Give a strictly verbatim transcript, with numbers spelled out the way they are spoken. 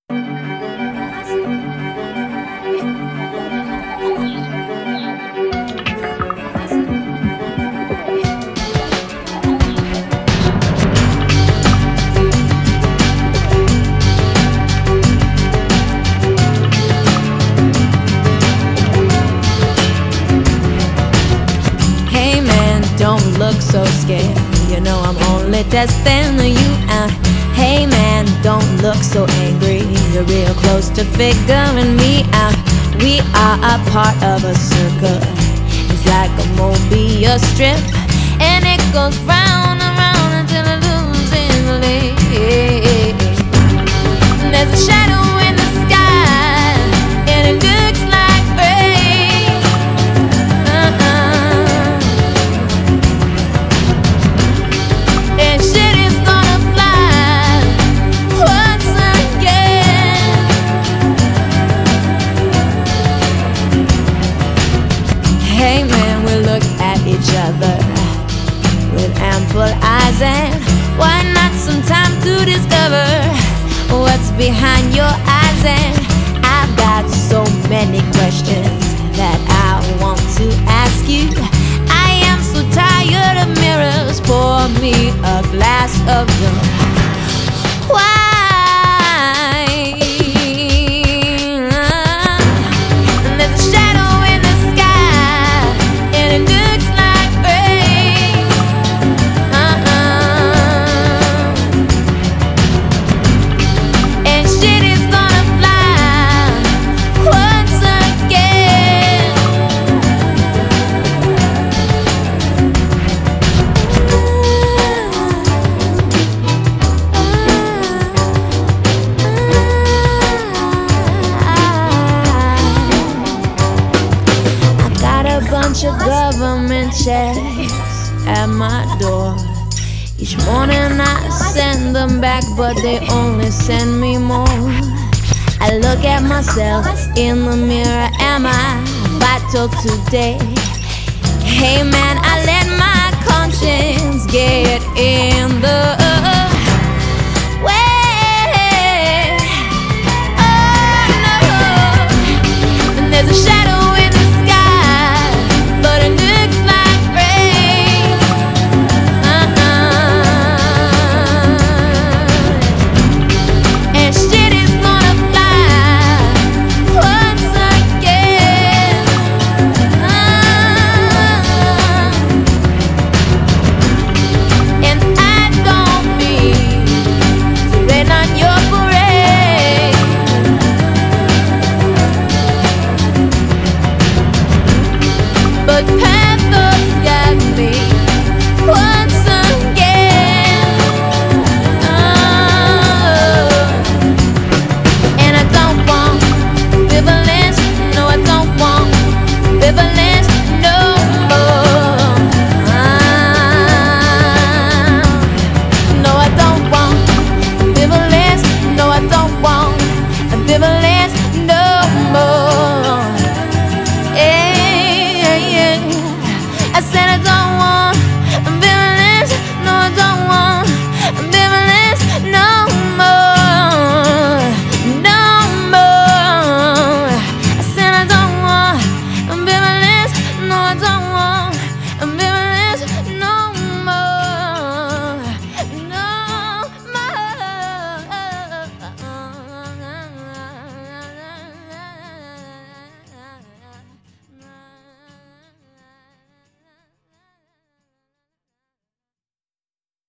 Don't look so scared, you know I'm only testing you out. Hey man, don't look so angry, you're real close to figuring me out. We are a part of a circle, it's like a Mobius strip, and it goes round and round until it loses the lead. There's a shadow in the sky, and it looks like rain. uh-uh. And shit is gonna fly once again. Hey man, we look at each other with ample eyes, and why not some time to discover what's behind your eyes? And I've got so many questions that I want to ask you. I am so tired of mirrors, pour me a glass of your wine. And there's a shadow in the sky, and it looks like rain. uh-uh. And shit is gonna fly once again. I got a bunch of government checks at my door. Each morning I send them back, but they only send me more. I look at myself in the mirror, am I vital today? Hey man, I let my conscience get in the